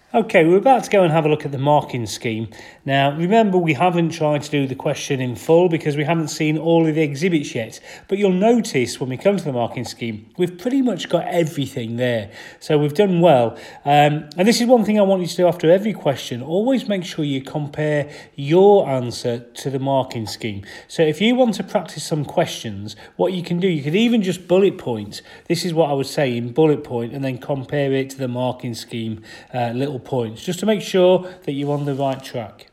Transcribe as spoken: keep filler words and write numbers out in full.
Okay, we're about to go and have a look at the marking scheme. Now, remember, we haven't tried to do the question in full because we haven't seen all of the exhibits yet. But you'll notice when we come to the marking scheme, we've pretty much got everything there. So we've done well. Um, and this is one thing I want you to do after every question. Always make sure you compare your answer to the marking scheme. So if you want to practice some questions, what you can do, you could even just bullet point. This is what I would say in bullet point, and then compare it to the marking scheme uh, little points, just to make sure that you're on the right track.